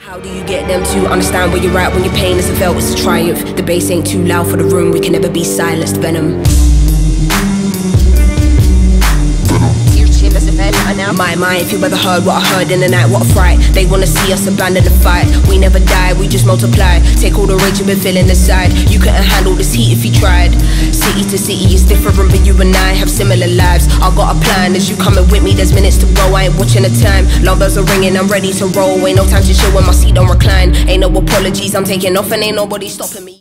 How do you get them to understand where you're at when your pain isn't felt? It's a triumph. The bass ain't too loud for the room. We can never be silenced. Venom. My mind, if you ever heard what I heard in the night, what a fright. They wanna see us abandon the fight. We never die, we just multiply. Take all the rage you've been feeling inside. You couldn't handle this heat if you tried. City to city is different, but you and I have similar lives. I got a plan, as you coming with me, there's minutes to go. I ain't watching the time, long bells are ringing, I'm ready to roll. Ain't no time to chill when my seat don't recline. Ain't no apologies, I'm taking off and ain't nobody stopping me.